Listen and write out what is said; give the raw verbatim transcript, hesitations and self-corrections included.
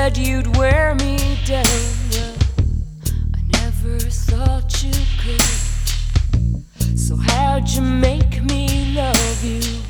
said you'd wear me down. Well, I never thought you could. So how'd you make me love you?